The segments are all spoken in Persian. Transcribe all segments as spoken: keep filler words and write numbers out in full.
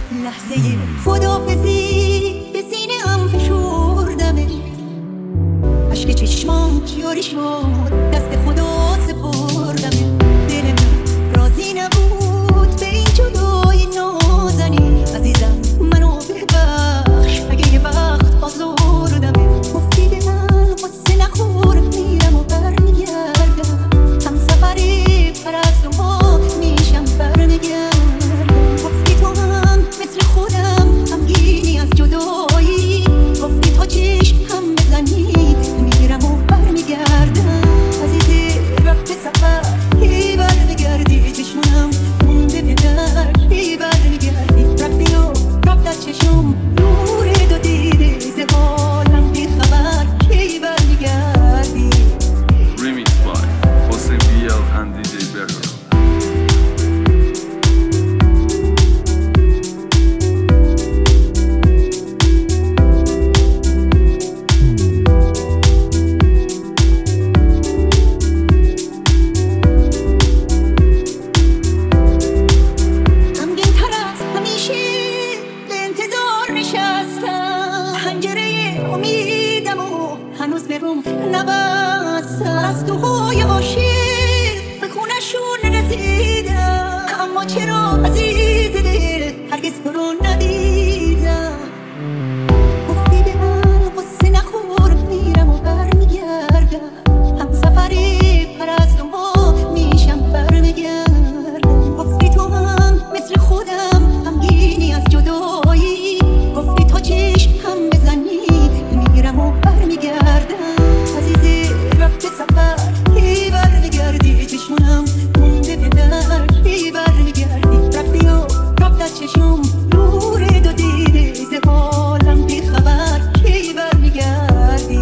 لحظه خدافزی به سینه هم فشردمه، عشق چشمات جاری شد، دست خدا سپردمه. دل من راضی نبود به این جدای نازنی، عزیزم منو ببخش اگه یه وقت آزردمه. گفتی به من قصه نخور، میرم و برمیگردم، هم سفری پرست و میشم برمیگردم. گفتی تو هم مثل خودم غمگینی از جدایی، گفتی تا چشم هم بزنی میرم و برمیگردم. عزیزی رفته سفر هی برمیگردی، چشمونم مونده به در هی برمیگردی. رفتی و رفت از چشم نور دو دیده، ز حالم بی خبر هی برمیگردی. Remix by Jose Biel and دی جی Berro. هنوز به روم نبستم، از دوهای عاشق به خونشون رسیدم، اما چرا عزیز دل هرگز تو رو ندیدم. گفتی به من قصه نخور، میرم و برمیگردم، هم سفری پرست و میشم برمیگردم. گفتی تو هم مثل خودم غمگینی از جدایی، گفتی تا چشم هم بزنی میرم و برمیگردم. عزیزی رفته سفر هی برمیگردی، چشمونم مونده به در هی برمیگردی. رفتی و رفت از چشم نور دو دیده، ز حالم بی خبر هی برمیگردی.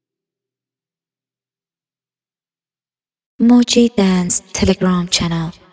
Moji Dance Telegram channel.